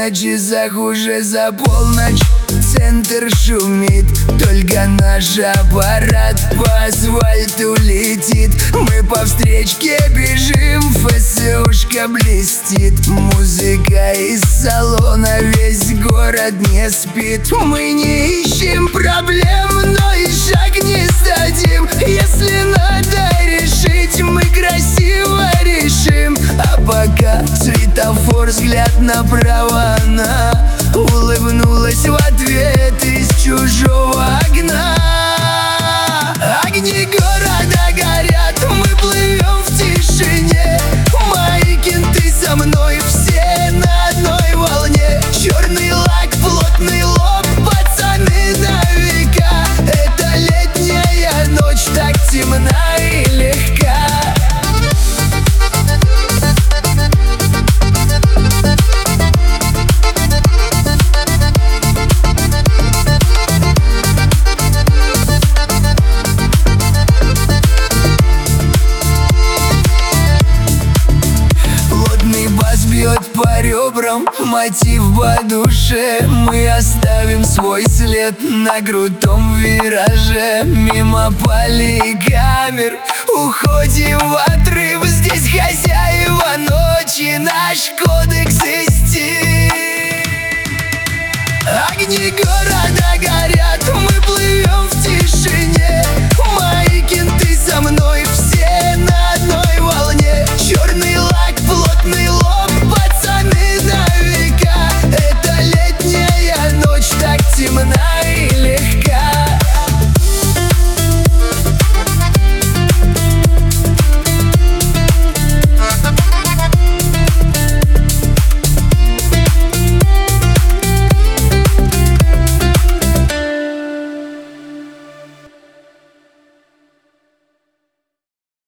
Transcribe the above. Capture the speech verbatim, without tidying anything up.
на часах уже за полночь. Центр шумит, только наш аппарат по асфальту летит. Мы по встречке бежим, ФСУшка блестит. Музыка из салона, весь город не спит. Мы не ищем проблем, но и шаг не сдадим. Если надо решить, мы красиво решим. А пока светофор, взгляд направо, она улыбнулась в ответ из чужого окна. Огни города горят, мы плывем в тишине. Мои кенты со мной, все на одной волне. Черный лак, плотный лоб, пацаны на века. Это летняя ночь, так темна и легка. Бьет по ребрам, мотив по душе. Мы оставим свой след на крутом вираже. Мимо поликамер уходим в отрыв. Здесь хозяева ночи, наш кодекс и стиль. Огни города горят, мы плывем в тишине. Мои кенты со мной, все на одной волне. Черный лак, плотный лоб, пацаны на века. Это летняя ночь, так темна